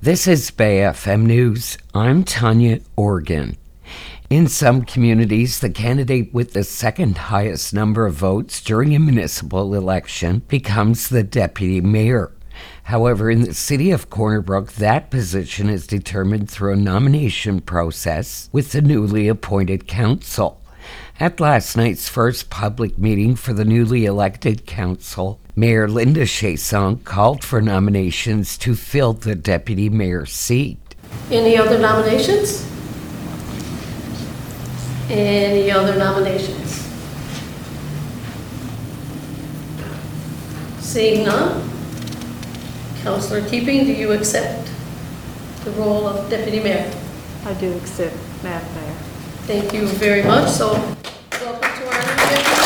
This is Bay FM News. I'm Tanya Organ. In some communities, the candidate with the second highest number of votes during a municipal election becomes the deputy mayor. However, in the city of Corner Brook, that position is determined through a nomination process with the newly appointed council. At last night's first public meeting for the newly elected council, Mayor Linda Chiasson called for nominations to fill the deputy mayor's seat. Any other nominations? Any other nominations? Seeing none, Councillor Keeping, do you accept the role of deputy mayor? I do accept, Madam Mayor. Thank you very much. So, welcome to our new deputy mayor.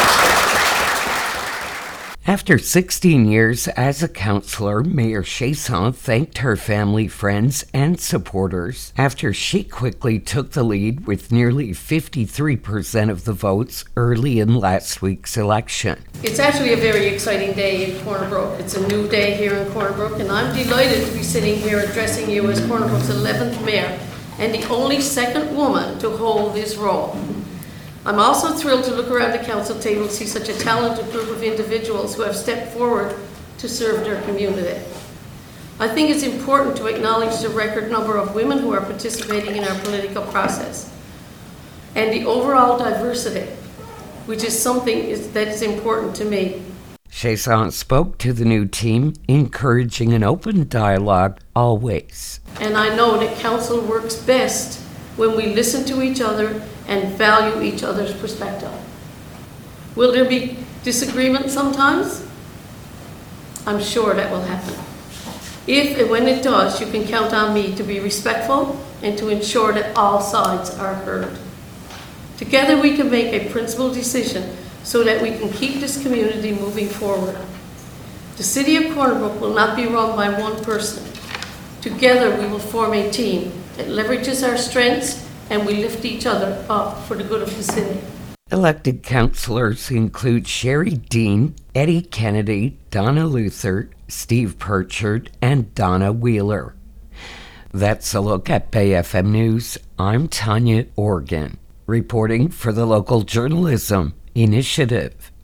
After 16 years as a councillor, Mayor Chiasson thanked her family, friends, and supporters after she quickly took the lead with nearly 53% of the votes early in last week's election. It's actually a very exciting day in Corner Brook. It's a new day here in Corner Brook, and I'm delighted to be sitting here addressing you as Corner Brook's 11th mayor and the only second woman to hold this role. I'm also thrilled to look around the council table and see such a talented group of individuals who have stepped forward to serve their community. I think it's important to acknowledge the record number of women who are participating in our political process and the overall diversity, which is something that is important to me. Chiasson spoke to the new team, encouraging an open dialogue always. And I know that council works best when we listen to each other and value each other's perspective. Will there be disagreement sometimes? I'm sure that will happen. If and when it does, you can count on me to be respectful and to ensure that all sides are heard. Together we can make a principled decision so that we can keep this community moving forward. The City of Corner Brook will not be run by one person. Together we will form a team that leverages our strengths and we lift each other up for the good of the city. Elected councillors include Sherry Dean, Eddie Kennedy, Donna Luther, Steve Pritchard, and Donna Wheeler. That's a look at Bay FM News. I'm Tanya Organ, reporting for the Local Journalism Initiative.